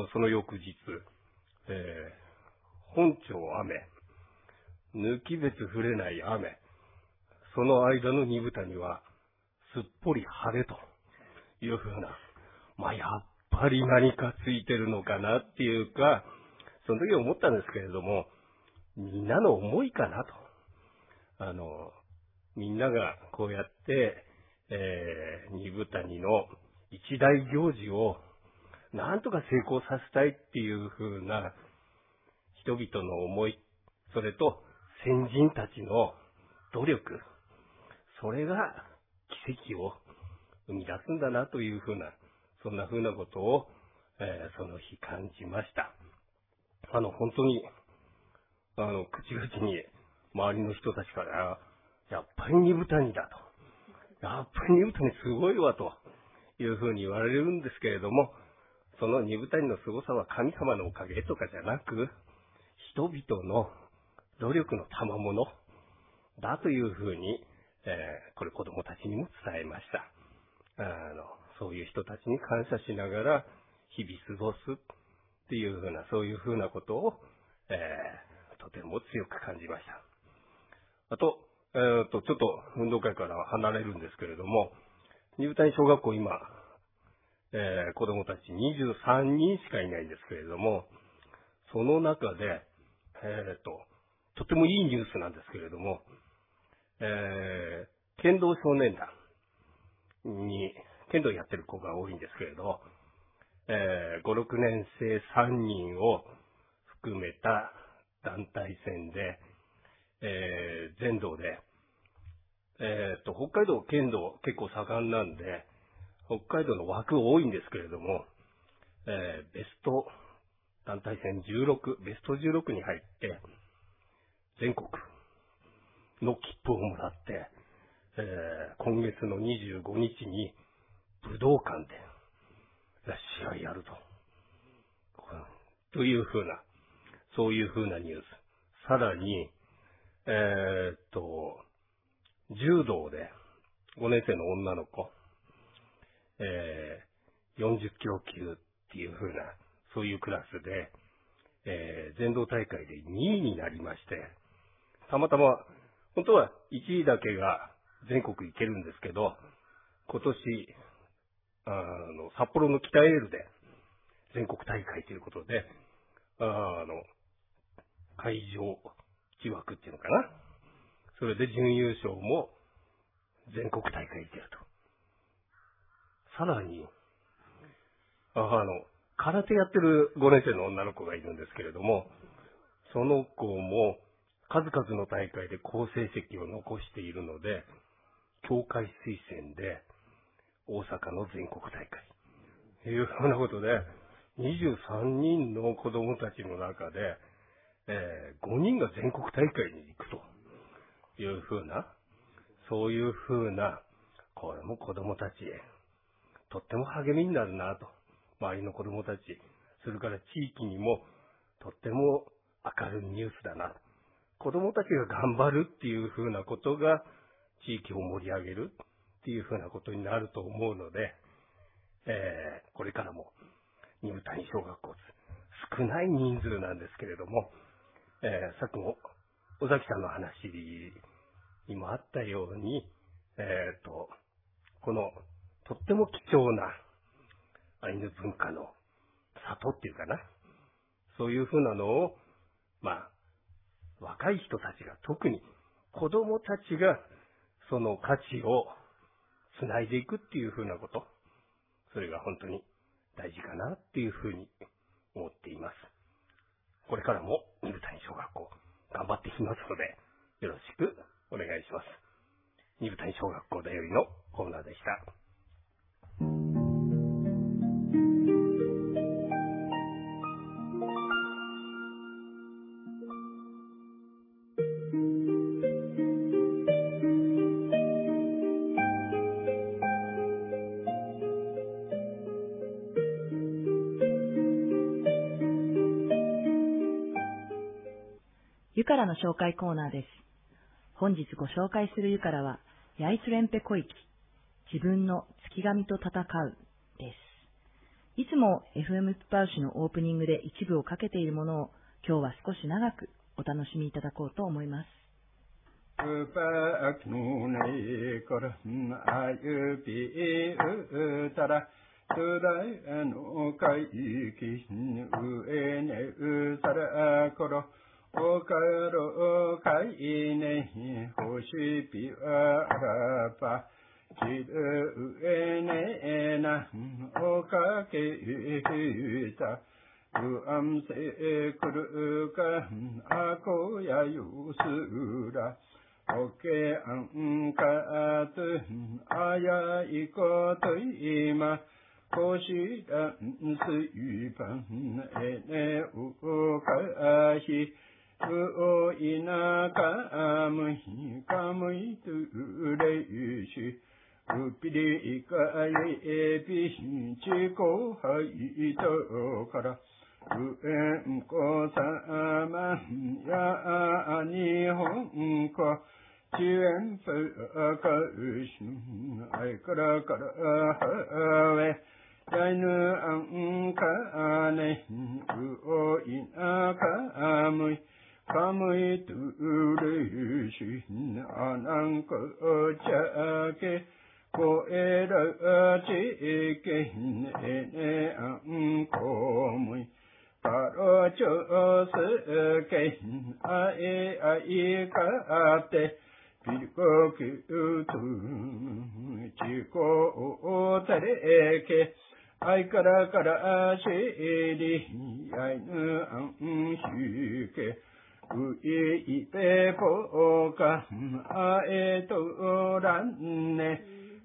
その翌日、えー、本町雨、抜き別触れない雨、その間の二部谷はすっぽり晴れというふうな、まあ、やっぱり何かついてるのかなっていうか、その時思ったんですけれども、みんなの思いかなと。あの、みんながこうやって、えー、二部谷の一大行事をなんとか成功させたいっていう風な人々の思い、それと先人たちの努力、それが奇跡を生み出すんだなという風な、そんな風なことを、えー、その日感じました。あの、本当に、あの、口々に周りの人たちから、やっぱり二部谷だと。やっぱり二部谷すごいわというふうに言われるんですけれども、その二部谷の凄さは神様のおかげとかじゃなく、人々の努力の賜物だというふうに、えー、これ子供たちにも伝えました。あの、そういう人たちに感謝しながら日々過ごすっていうふうな、そういうふうなことを、えー、とても強く感じました。あと、えー、と、ちょっと運動会から離れるんですけれども、二部谷小学校今、えー、子供たちにじゅうさんにんしかいないんですけれども、その中で、えー、と、とてもいいニュースなんですけれども、えー、剣道少年団に、剣道やってる子が多いんですけれど、えー、ご、ろくねん生さんにんを含めた団体戦で、えー、全道で、えー、と、北海道剣道結構盛んなんで、北海道の枠多いんですけれども、 えー、ベスト団体戦じゅうろく、ベストじゅうろくに入って、全国の切符をもらって、えー、今月のにじゅうごにちに武道館で試合やると。というふうな、そういうふうなニュース。さらに、えー、っと、柔道でごねん生の女の子、えー、よんじゅっキロ級っていうふうな、そういうクラスで、えー、全道大会でにいになりまして、たまたま、本当はいちいだけが全国行けるんですけど、今年、あの、札幌の北エールで全国大会ということで、あの、会場地枠っていうのかな。それで準優勝も全国大会行けると。さらに、あの、空手やってるごねん生の女の子がいるんですけれども、その子も数々の大会で好成績を残しているので、協会推薦で大阪の全国大会というようなことで、にじゅうさんにんの子供たちの中で、えー、ごにんが全国大会に行くというふうな、そういうふうな、これも子供たちへとっても励みになるなと。周りの子供たち、それから地域にもとっても明るいニュースだな。子供たちが頑張るっていうふうなことが地域を盛り上げるっていうふうなことになると思うので、えー、これからも二部谷小学校、少ない人数なんですけれども、えー、さっきも尾崎さんの話にもあったように、えーと、このとっても貴重なアイヌ文化の里っていうかな、そういうふうなのを、まあ、若い人たちが、特に子供たちがその価値をつないでいくっていうふうなこと、それが本当に大事かなっていうふうに思っています。これからも二部谷小学校頑張っていきますので、よろしくお願いします。二部谷小学校だよりのコーナーでした。 ユカラの紹介コーナーです。本日ご紹介するユカラは、ヤイスレンペ小池、自分の月神と戦うです。いつも エフエム プパウシのオープニングで一部をかけているものを、今日は少し長くお楽しみいただこうと思います。 ウパクヌネコランアユピウタラトライの海域ウエネウサラコロオカロカイネホシピアラパチルウエネナオカケヒタウアムセクルカアコヤユスラオケアンカトアヤイコトイマコシランスイパンエネウカヒウオイナカムヒカムイトゥレイシウピリイカイエピヒチコハイトカラウエンコサマヤアニホンコチエンフカウシンアイカラカラハウエヤイヌアンカネウオイナカムイカムイトゥレシアナンカチャケコエラチエケエネアンコムイパロチョスケアエアイカテピルコキュトゥチコオタレケアイカラカラシリアイヌアンシケウイイペポカアエトランネ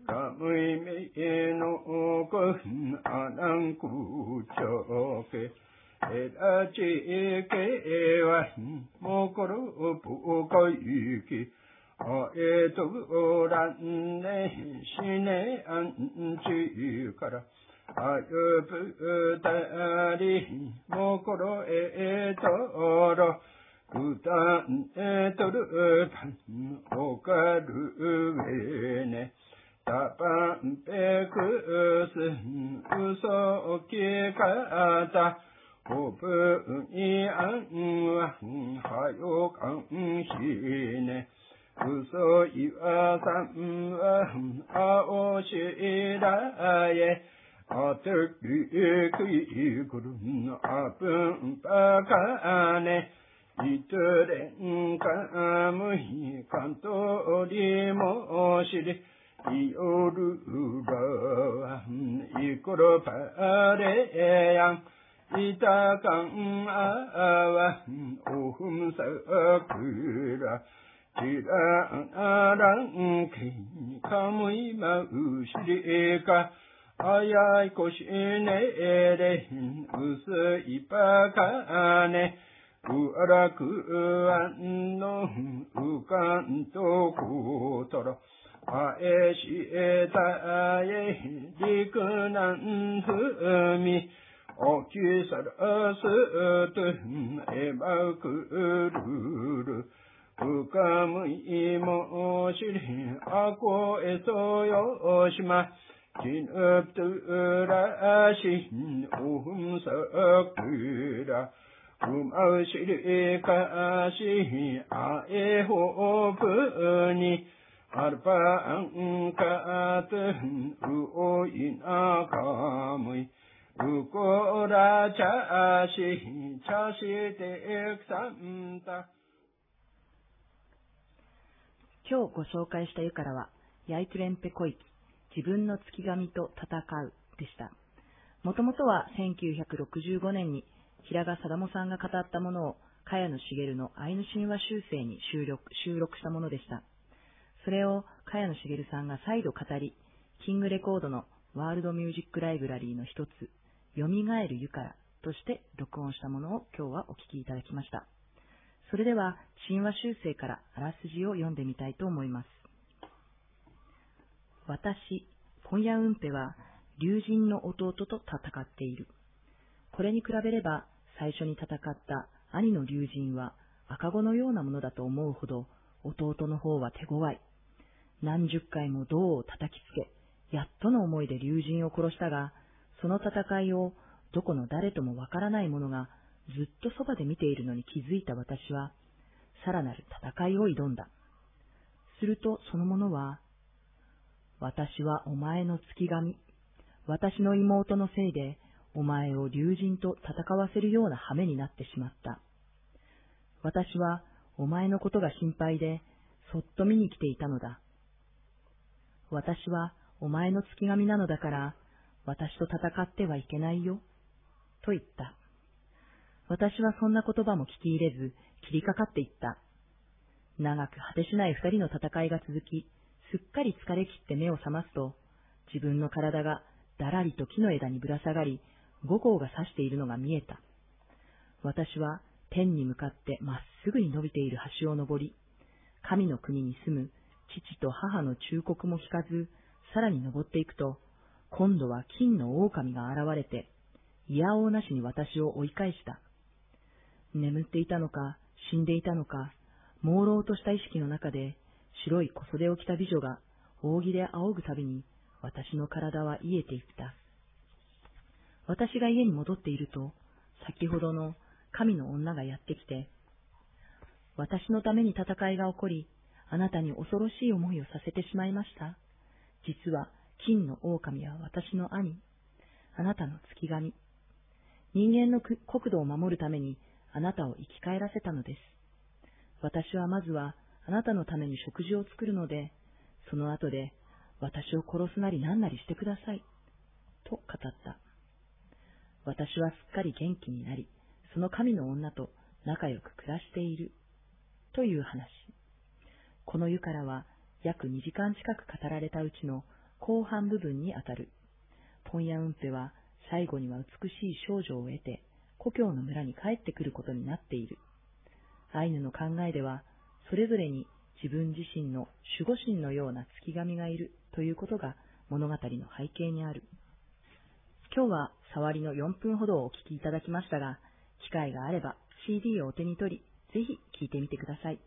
ラムイメのコンアナンクチョケエラチケワモコロプコイキアエトウランネシネアンチカラアユプタリモコロエトロクタンエトルパンオカルウエネタパンペクスウソキカタオプニアンワハヨカンシネウソイワサンワアオシラエアテキクイクルンアプンパカネイトレンカムヒカントリモシリイオルライコロパレヤンイタカンアワオフムサクラチラアランキカムイマウシリカアヤイコシネエレウスイパカネウアラクアンノウカントコトロアエシエタエリクナンフミオキサラストエバクルルウカムイモシリアコエソヨシマキヌプトゥラシンウフムサクラウマシリカシアエホプニアルパンカトンウオイナカムイウコラチャシチャシテクサンタ。 今日ご紹介した湯からはヤイトゥレンペコイキ自分の月神と戦うでした。もともとはせんきゅうひゃくろくじゅうごねんに平賀貞茂さんが語ったものを茅野茂のアイヌ神話集成に収録、収録したものでした。それを茅野茂さんが再度語り、キングレコードのワールドミュージックライブラリーの一つ、よみがえる湯からとして録音したものを今日はお聞きいただきました。それでは神話集成からあらすじを読んでみたいと思います。私、ポンヤウンペは竜神の弟と戦っている。これに比べれば最初に戦った兄の竜神は赤子のようなものだと思うほど弟の方は手強い。何十回も銅を叩きつけ、やっとの思いで竜神を殺したが、その戦いをどこの誰ともわからない者がずっとそばで見ているのに気づいた私は、さらなる戦いを挑んだ。するとその者は、私はお前の月神、私の妹のせいでお前を竜神と戦わせるような羽目になってしまった。私はお前のことが心配でそっと見に来ていたのだ。私はお前の月神なのだから私と戦ってはいけないよ、と言った。私はそんな言葉も聞き入れず切りかかっていった。長く果てしない二人の戦いが続き、すっかり疲れ切って目を覚ますと、自分の体がだらりと木の枝にぶら下がり、五光が差しているのが見えた。私は天に向かってまっすぐに伸びている橋を登り、神の国に住む父と母の忠告も聞かず、さらに登っていくと、今度は金の狼が現れて、いやおうなしに私を追い返した。眠っていたのか、死んでいたのか、朦朧とした意識の中で、白い小袖を着た美女が扇で仰ぐたびに私の体は癒えていった。私が家に戻っていると、先ほどの神の女がやってきて、私のために戦いが起こり、あなたに恐ろしい思いをさせてしまいました。実は金の狼は私の兄、あなたの月神。人間の国土を守るためにあなたを生き返らせたのです。私はまずはあなたのために食事を作るので、その後で私を殺すなり何なりしてください、と語った。私はすっかり元気になり、その神の女と仲良く暮らしている、という話。この湯からは約にじかん近く語られたうちの後半部分にあたる。ポンヤウンペは最後には美しい少女を得て故郷の村に帰ってくることになっている。アイヌの考えでは、それぞれに自分自身の守護神のような月神がいるということが物語の背景にある。今日は触りのよんぷんほどをお聞きいただきましたが、機会があれば シーディー をお手に取り、ぜひ聴いてみてください。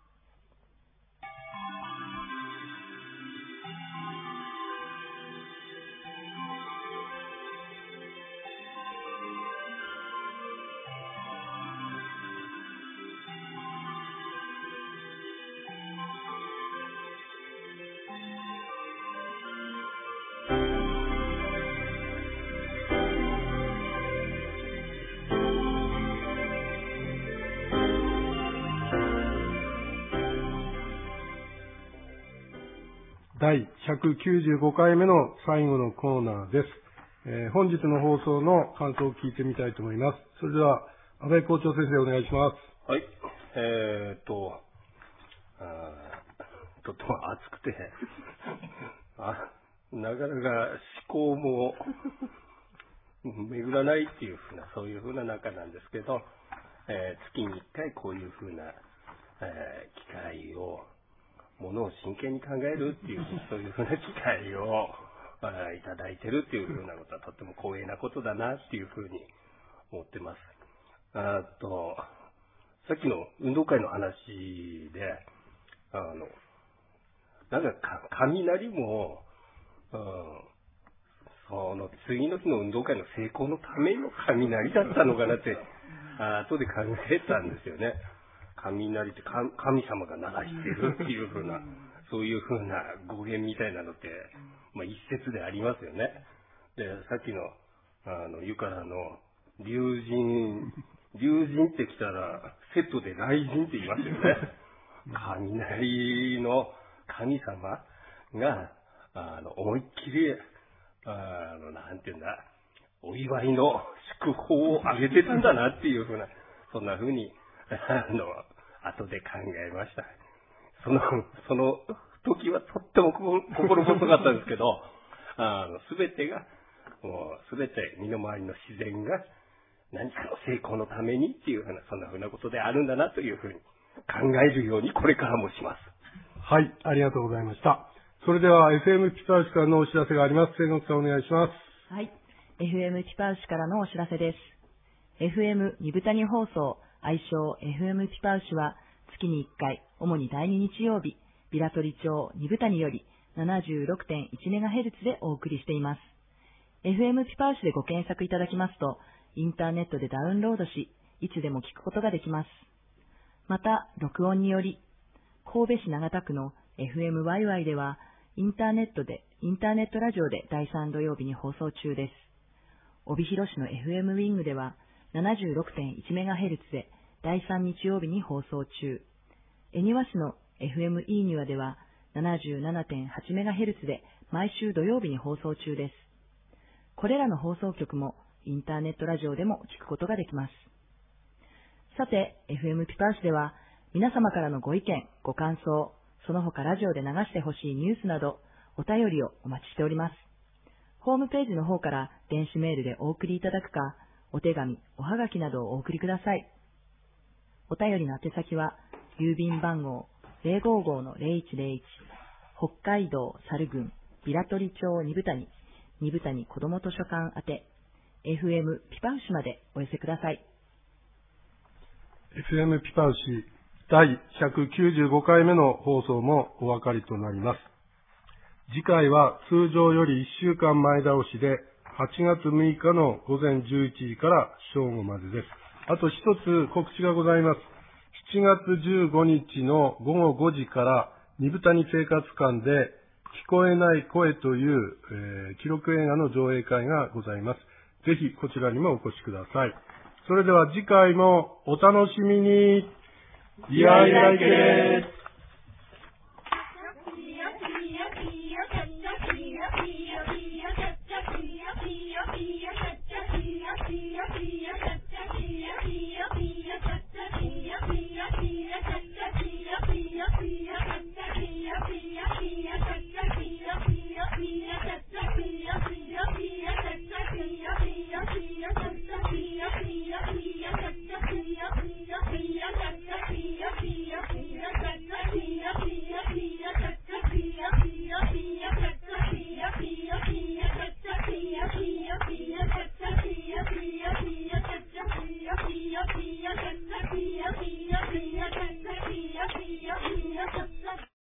だいひゃくきゅうじゅうごかいめの最後のコーナーです。えー、本日の放送の感想を聞いてみたいと思います。それでは、安倍校長先生お願いします。 はい。えー、っと、あとっても暑くて、あ、なかなか思考も巡らないっていうふうな、そういうふうな中なんですけど、えー、月にいっかいこういうふうな、えー、機会を、ものを真剣に考えるっていう、そういうふうな機会をいただいてるっていうふうなことはとっても光栄なことだなっていうふうに思ってます。あと、さっきの運動会の話で、あの、なんか雷も、うん、その次の日の運動会の成功のための雷だったのかなって、後で考えたんですよね。雷って神様が鳴らしてるっていう風な、そういう風な語源みたいなのって、まあ一説でありますよね。で、さっきの、あの、湯からの、龍神、龍神って来たら、セットで雷神って言いますよね。雷の神様が、あの、思いっきり、あの、なんていうんだ、お祝いの祝福をあげてたんだなっていう風な、そんな風に、あの、後で考えました。その、その時はとっても心細かったんですけど、あの、すべてが、もうすべて身の回りの自然が何かの成功のためにっていうふうな、そんなふうなことであるんだなというふうに考えるようにこれからもします。 はい、ありがとうございました。それでは エフエム ピパウシからのお知らせがあります。千国さんお願いします。 はい、エフエム ピパウシからのお知らせです。エフエム 二部谷放送愛称 エフエム ピパウシは月にいっかい、主にだいに日曜日、ビラトリ町二部谷より ななじゅうろくてんいちメガヘルツ でお送りしています。エフエム ピパウシでご検索いただきますと、インターネットでダウンロードし、いつでも聞くことができます。また、録音により、神戸市長田区の エフエムワイワイ では、インターネットで、インターネットラジオでだいさん土曜日に放送中です。帯広市の エフエム ウィングでは、ななじゅうろくてんいちメガヘルツ でだいさん日曜日に放送中。恵庭市の エフエム イーニュアでは ななじゅうななてんはちメガヘルツ で毎週土曜日に放送中です。これらの放送局もインターネットラジオでも聞くことができます。さて、エフエム ピパウシでは皆様からのご意見、ご感想、その他ラジオで流してほしいニュースなどお便りをお待ちしております。ホームページの方から電子メールでお送りいただくか、お手紙、おはがきなどをお送りください。お便りの宛先は、郵便番号 ゼロごーごーのゼロいちゼロいち、北海道猿郡ビラトリ町二部谷、二部谷子ども図書館宛て、エフエム ピパウシまでお寄せください。 エフエム ピパウシだいひゃくきゅうじゅうごかいめの放送もお別れとなります。次回は通常よりいっしゅうかんまえ倒しで、はちがつむいかのごぜんじゅういちじから正午までです。あと一つ告知がございます。しちがつじゅうごにちのごごごじから二部谷生活館で聞こえない声という、えー、記録映画の上映会がございます。ぜひこちらにもお越しください。それでは次回もお楽しみに。いやいやいけです。